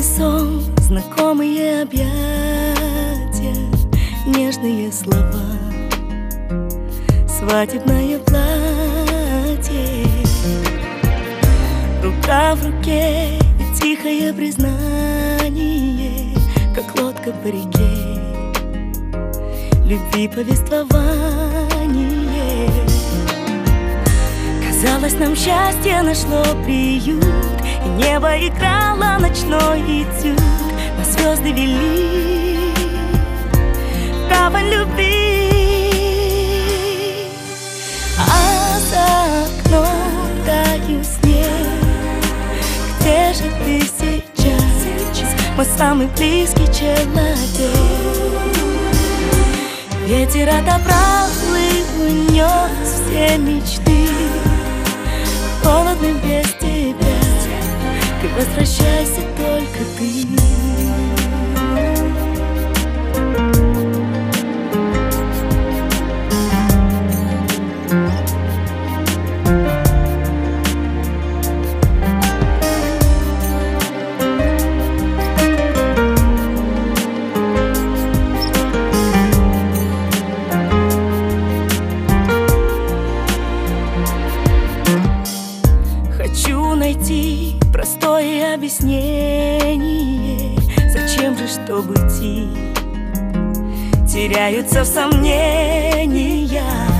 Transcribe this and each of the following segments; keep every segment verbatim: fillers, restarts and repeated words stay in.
сон, знакомые объятия, нежные слова, свадебное платье, рука в руке и тихое признание, как лодка по реке, любви повествование. Казалось, нам счастье нашло приют, и небо играло ночной этюд, но звезды вели в гавань любви. А за окном тает снег. Где же ты сейчас? Мой самый близкий человек. Ветер отобрал и унес все мечты. Холодно без тебя, ты возвращайся только ты. Хочу найти простое объяснение, зачем же, чтобы идти, теряются в сомнениях.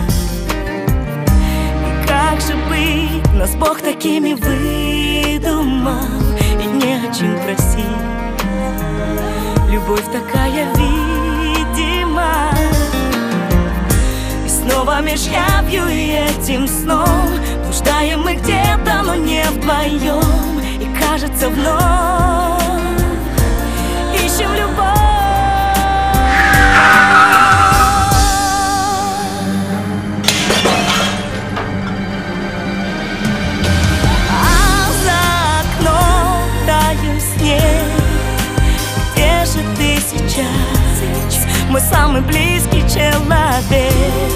И как же быть, нас Бог такими выдумал, и не о чем просить. Любовь такая видима, и снова меж явью и этим сном блуждаем мы где-то, но не вдвоем. И кажется, вновь ищем любовь. А за окном тает снег. Где же ты сейчас, мой самый близкий человек?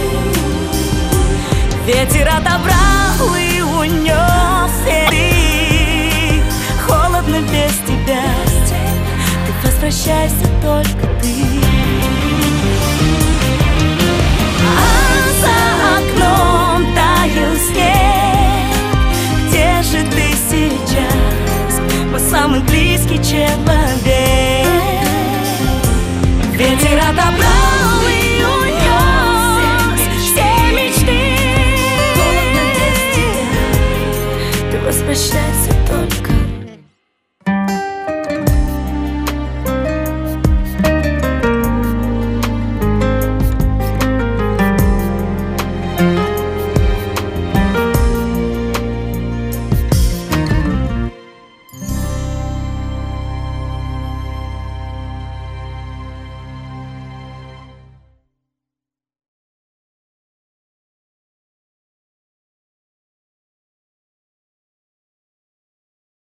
Ветер отобрал и унес ты. Холодно без тебя, ты возвращайся только ты. А за окном тает снег. Где же ты сейчас, мой самый близкий человек? Ветер отобрал и унес все мечты. Возвращайся.